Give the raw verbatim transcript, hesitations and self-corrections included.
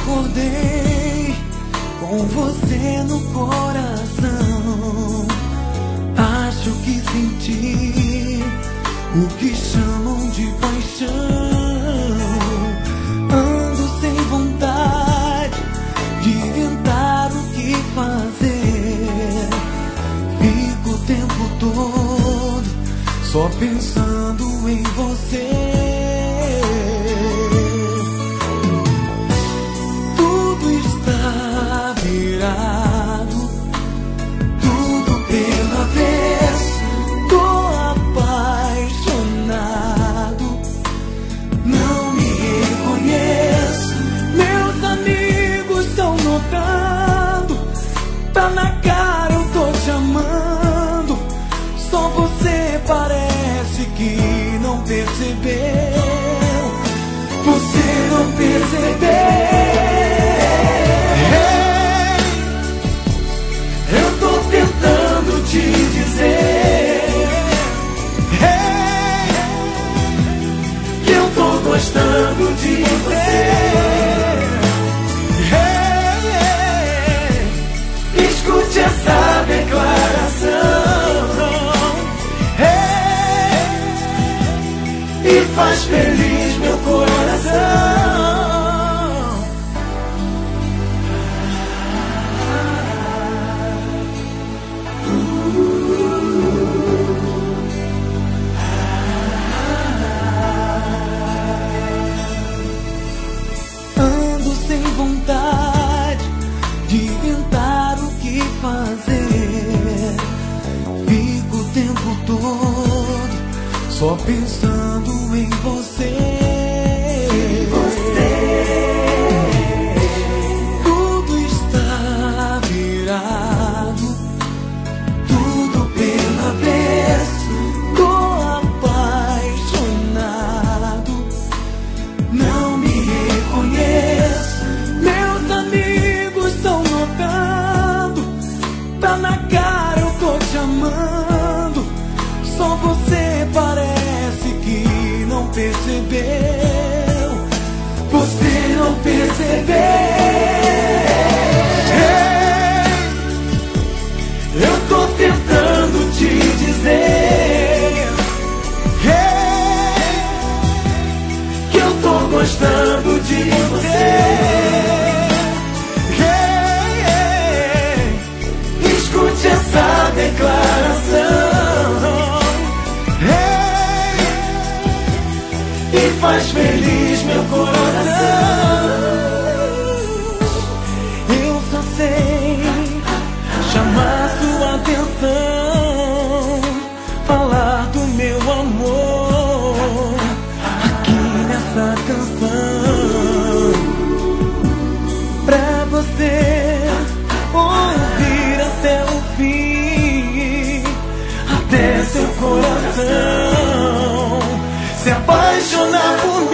acordei com você no coração. Acho que senti o que chamam de paixão. Ando sem vontade de inventar o que fazer. Fico o tempo todo só pensando em você. Tudo está virado, tudo pelo avesso. Tô apaixonado, não me reconheço. Meus amigos estão notando, tá na cara, eu tô te amando. Só você parece que não percebeu. Você não percebeu. Hey, eu tô tentando te dizer, hey, que eu tô gostando de você. Hey, escute essa declaração, hey, e faz feliz meu coração. Ando sem vontade de inventar o que fazer. Fico o tempo todo só pensando em você. Em você. Tudo está virado, tudo pelo avesso. Tô apaixonado, não me reconheço. Meus amigos estão notando, tá na cara, eu tô te amando. Só você parece que não percebeu. Você não percebeu. Hey, eu tô tentando te dizer, hey, que eu tô gostando de você. Hey, hey, escute essa declaração, e faz feliz meu coração. Eu só sei chamar sua atenção, falar do meu amor aqui nessa canção, pra você ouvir até o fim, até seu coração se apaixonar por mim.